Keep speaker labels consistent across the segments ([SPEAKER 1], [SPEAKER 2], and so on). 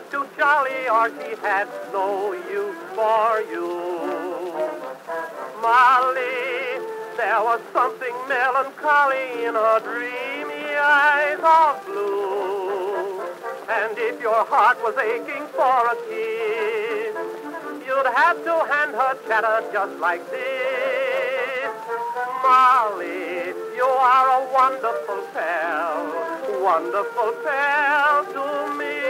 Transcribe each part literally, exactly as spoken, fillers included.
[SPEAKER 1] too jolly or she had no use for you. Molly, there was something melancholy in her dreamy eyes of blue. And if your heart was aching for a kiss, you'd have to hand her chatter just like this. Molly, you are a wonderful pal, wonderful pal to me.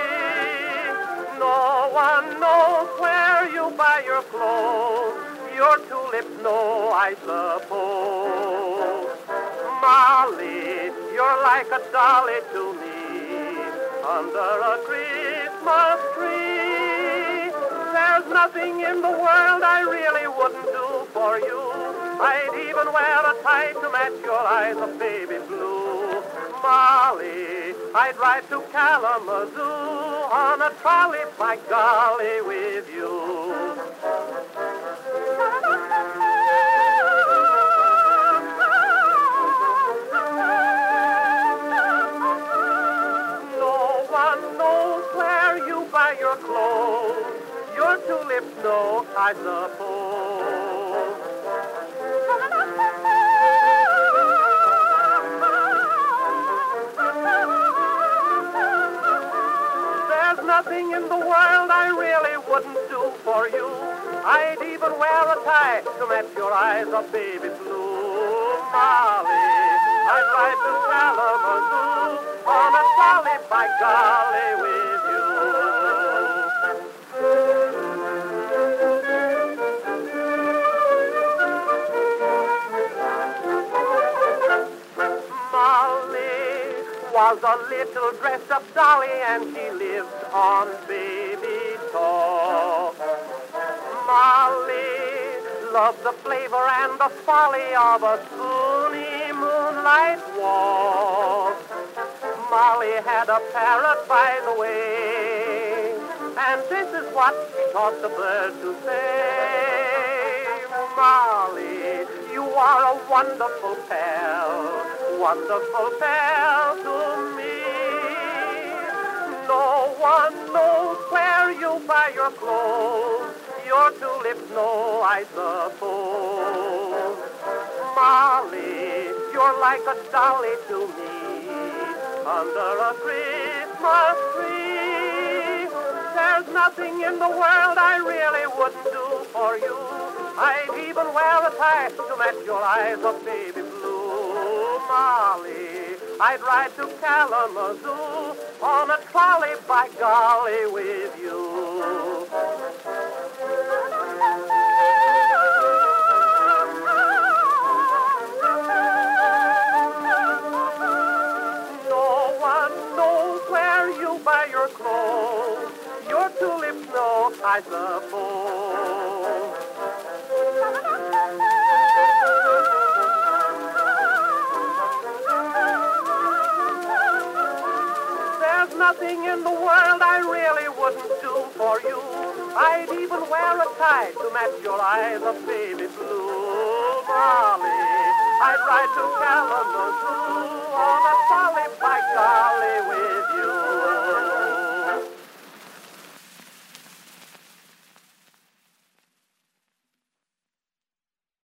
[SPEAKER 1] No one knows where you buy your clothes, your tulips know, I suppose. Molly, you're like a dolly to me, under a Christmas tree. There's nothing in the world I really wouldn't do for you. I'd even wear a tie to match your eyes of baby blue. Molly, I'd ride to Kalamazoo on a trolley, by golly, with you. No one knows where you buy your clothes, your tulips know, I suppose. There's nothing in the world I really wouldn't do for you. I'd even wear a tie to match your eyes of baby blue. Molly, I'd ride to Kalamazoo on a trolley, by golly, with you. Molly was a little dressed-up dolly, and she lived on baby talk. Molly loved the flavor and the folly of a spoony moonlight walk. Molly had a parrot, by the way, and this is what she taught the bird to say. Molly, you are a wonderful pal, wonderful pal to me. No one knows where you buy your clothes, your tulips know, I suppose. Molly, you're like a dolly to me, under a Christmas tree. There's nothing in the world I really wouldn't do for you. I'd even wear a tie to match your eyes of baby blue. Molly, I'd ride to Kalamazoo on a trolley, by golly, with you. No one knows where you buy your clothes, your tulips know, I suppose. There's nothing in the world I really wouldn't do for you. I'd even wear a tie to match your eyes of baby blue. Molly, I'd ride to Kalamazoo on a trolley, by golly, with you.